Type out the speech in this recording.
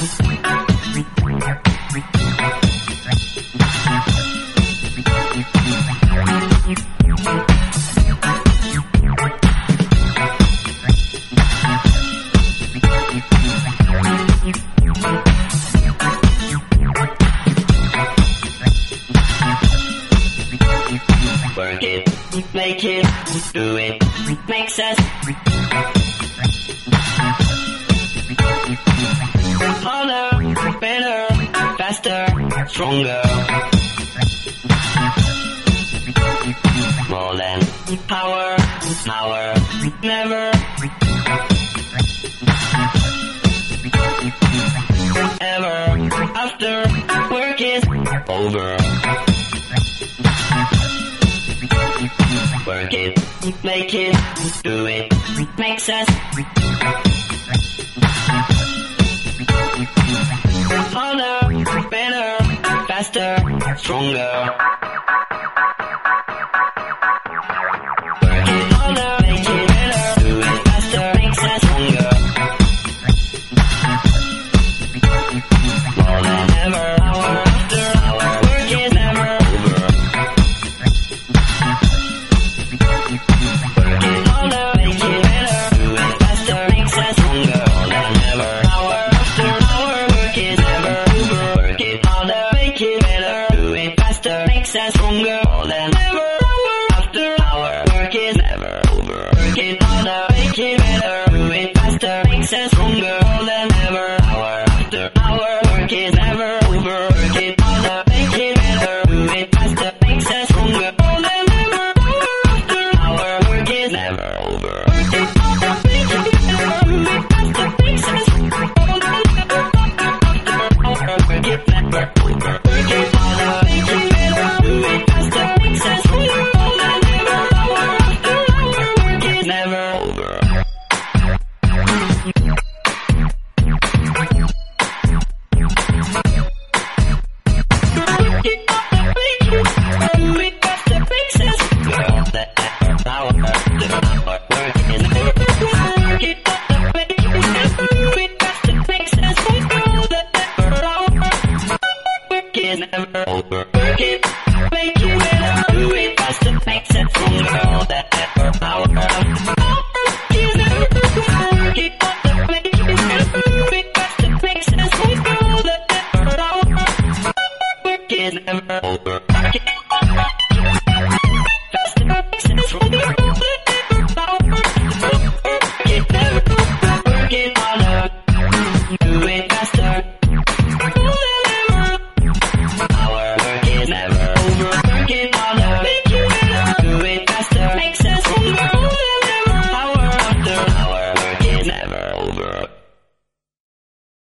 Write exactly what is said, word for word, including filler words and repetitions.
Work it, make it, do it, makes us harder, better, faster, stronger. More than power, power, never. Ever, after work is over. Work it, make it, do it, makes us harder, better, faster, stronger. Work it harder, make it better, do it faster, makes us stronger. More than ever, hour after hour, work is never over. Work it harder, make it better, do it faster, makes us stronger. More than ever, hour after hour, work is never over. Work it harder, make it better, do it faster, makes us stronger. More than ever, hour after hour, work is never over. Work it harder, make it better, do it faster, makes us stronger. More than ever, hour after hour, work is never over. Work it harder, make it better, do it faster, makes us stronger. More than ever, hour after hour, work is never over. Work it harder, make it better, do it faster, makes us stronger. More than ever, hour after hour, work is never over. Work it harder, make it better, do it faster, makes us stronger. More than ever, hour after hour, work is never over. Never over. Work it